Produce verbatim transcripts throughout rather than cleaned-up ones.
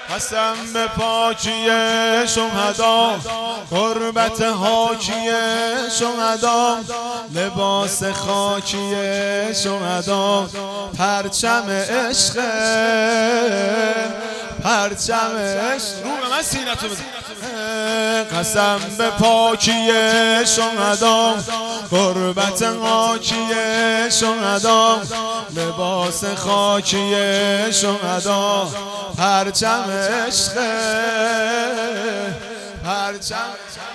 قسم به پاکی شهدا، قربت حاکی شهدا، لباس خاکی شهدا، پرچم عشق، پرچم عشق. رو به من سینتو بده. قسم به پاکی شهدا، قربت حاکی شهدا، لباس خاکی شهدا، پرچم عشق، پرچم.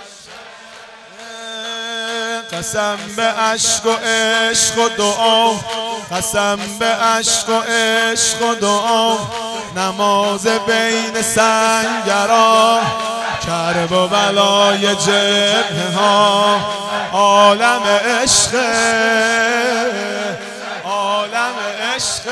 قسم به عشق و عشق و دعا، قسم به عشق و عشق و دعا، نماز بین سنگرا، کرب و بلای جبهه ها، عالم عشق، عالم عشق.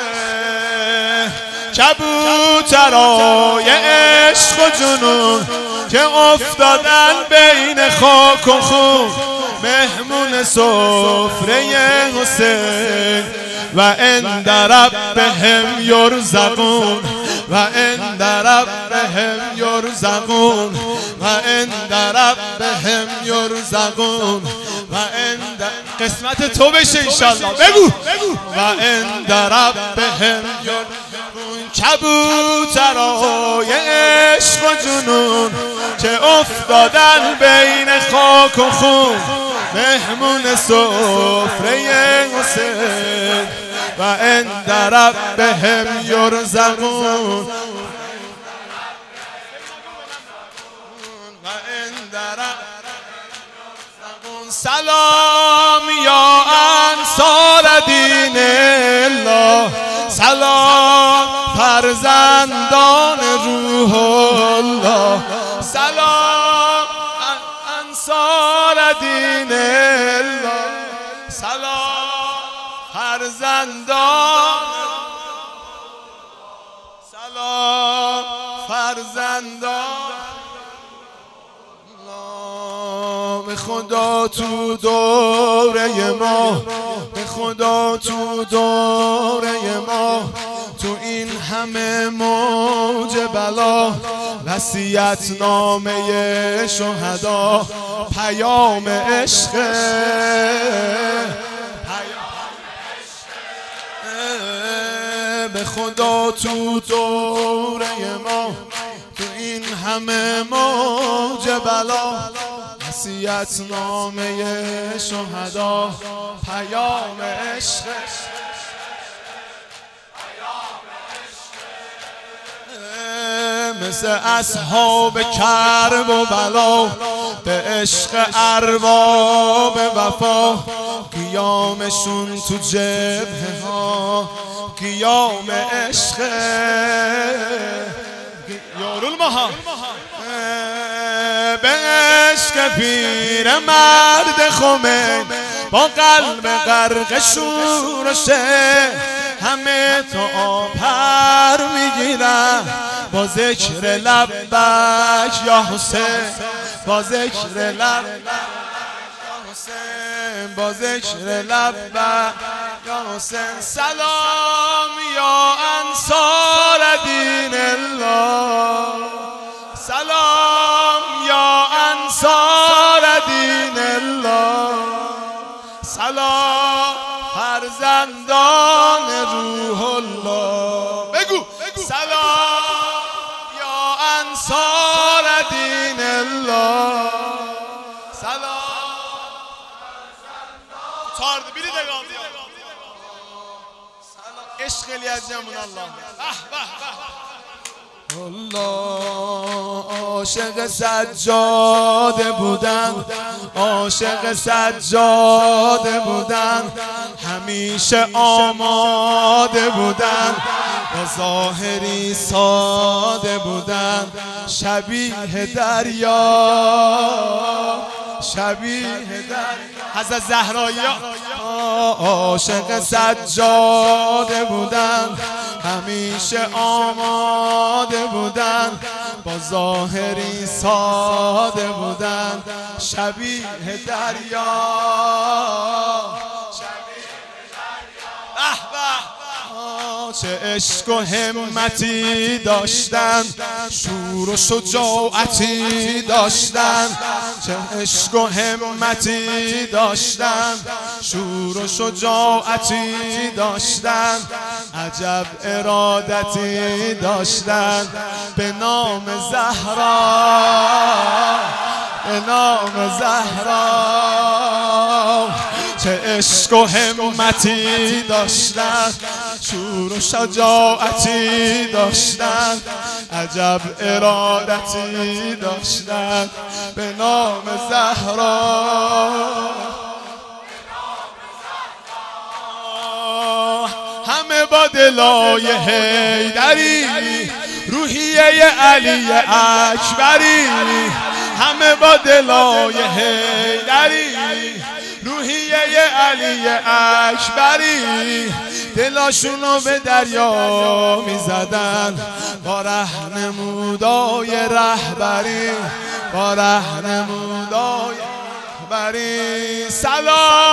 کبوترای عشق و جنون که افتادن بین خاک و خون، مهمون سفره حسین و عند ربهم یرزقون، و عند ربهم یرزقون، و عند ربهم یرزقون، و عند قسمت تو بشه انشالله. بگو و عند ربهم یرزقون. کبوترای عشق و جنون که افتادن بین خاک و خون، مهمون سفره حسین و عند ربهم یرزقون، و عند ربهم یرزقون. سلام یا انصار دین الله، سلام فرزندان روح الله، سلام انصار دین الله، سلام فرزندان، سلام فرزندان. به خدا تو دوره ما، به خدا تو دوره ما، تو این همه موج بلا، وصیت نامه شهدا، پیام عشق، به خدا تو دوره ما، تو این همه موج بلا، وصیت نامه شهدا، پیام عشق. مثل اصحاب کرب و بلا، به عشق ارباب وفا، قیامشون تو جبهه ها، قیام عشق. یارالمها به عشق پیر مرد خمین، با قلب غرق شور و شعر، همه تو آپر میگیرن با ذکر لبک یا حسین، با ذکر لبک یا حسین، با ذکر لبک یا حسین. سلام یا انصار دین الله، سلام یا انصار دین الله، سلام فرزندان روح الله. بگو سلام یا انصار دین الله، سلام فرزندان. بیری دگام سلام عشق لیجمون الله. الله عاشق سجاده بودن، عاشق سجاده بودن، همیشه آماده بودن، با ظاهری ساده بودن، شبیه دریا، شبیه دریا. حضرت زهرایی عاشق سجاده بودن، همیشه آماده بودن، با ظاهری ساده بودن، شبیه دریا، شبیه دریا. چه عشق و همتی داشتن، شور و شجاعتی داشتن. چه عشق و همتی داشتن، شور و شجاعتی داشتن. عجب ارادتی داشتن به نام زهرا، به نام زهرا. چه عشق و همتی داشتن، شور و شجاعتی داشتن. عجب ارادتی داشتن به نام زهرا. همه با دلای حیدری، روحیه علی اکبری. همه با دلای حیدری، روحیه علی اکبری. دلاشونو به دریا میزدن با رهنمودای رهبری، با رهنمودای رهبری. سلام